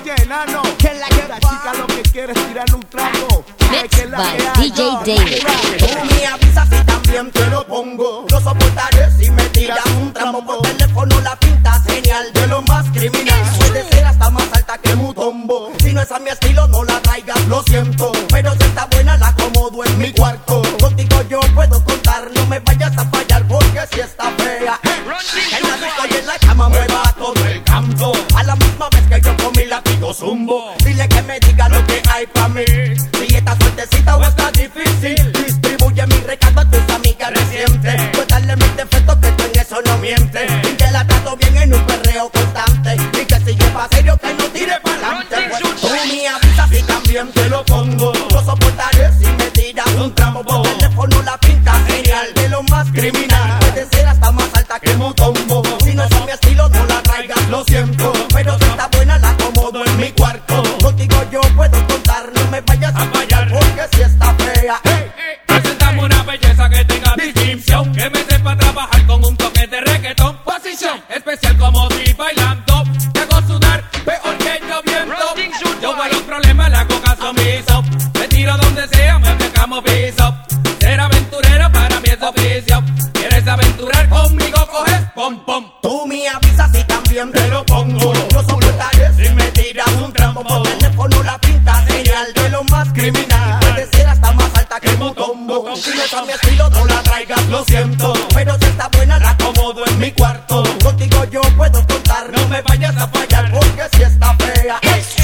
Oye, nano, que la que la chica lo que quiere es tirar un trago. Mixed by DJ David. Tú me avisas y también te lo pongo. No soportaré si me tiras un tramo por teléfono. La pinta genial de lo más criminal. Puede ser hasta más alta que Mutombo. Si no es a mi estilo, no la traigas, lo siento. Pero si está buena, la acomodo en mi cuarto. Contigo yo puedo contar, no me vayas a fallar porque si está fea. En la disco y en la cama mueva todo el campo. A la misma vez que yo comí la pido zumbo. Dile que me diga lo que hay pa' mí. Si está suertecita o está difícil. Distribuye mi recado a tus amigas recientes. Pues darle mis defectos que tú en eso no mientes. Y que la trato bien en un perreo constante. Y que si lleva serio que no tire pa'lante. Pues tú me avisas y también te lo pongo. No soportaré si me tiras un tramo. Por teléfono la pinta genial de lo más criminal. Puede ser hasta más alta que Mutombo. Si no es a mi estilo no la traigas, lo siento. Pero si está buena la acomodo en mi cuarto. Contigo yo puedo contar, no me vayas a fallar porque si está fea. Presentamos una belleza que tenga distinción, que me sepa trabajar con un toque de reggaetón. Posición especial como si bailando. Te hago sudar peor que lloviendo. Yo voy a los problemas, la coca sumiso. Me tiro donde sea, me pegamos piso. Ser aventurero para mí es oficio. ¿Quieres aventurar conmigo? Coges pom pom. Tú me avisas y también te lo pongo. No soportaré si me tiras un tramo. Por teléfono la pinta genial de lo más criminal. Puede ser hasta más alta que Mutombo. Si no es a mi estilo no la traigas, lo siento. Pero si está buena la acomodo en mi cuarto. Contigo yo puedo contar, no me vayas a fallar porque si está fea.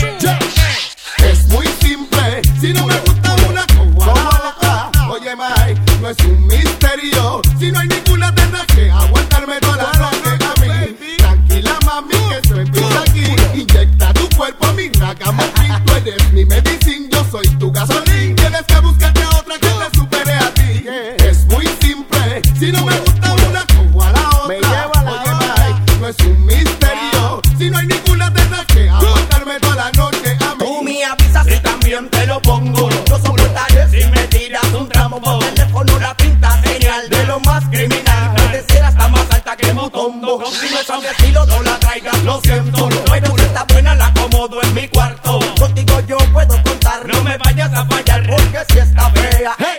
Es muy simple, si no me gusta una como la otra. Oye, Mike, no es un misterio. Si no hay ninguna tendrás que aguantarme toda la noche a mí. Tranquila, mami, que esto empieza aquí. Inyecta tu cuerpo a mi ragamuffin. Tú eres mi medicina, yo soy tu gasolín. Tienes que buscarte a otra que te supere a ti. Es muy simple, si no me gusta una como a la otra. Oye, Mike, no es un misterio. Si no hay ninguna tendrás que aguantarme toda la noche a mí. Tú me avisas y también te lo pongo. No soportaré si me tiras un tramo. Por teléfono la pinta genial de lo más criminal. Puede ser hasta más alta que Mutombo. Si no es a mi estilo no la traigas, lo siento. Pero si está buena la acomodo en mi cuarto. Contigo yo puedo contar, no me vayas a fallar porque si está fea.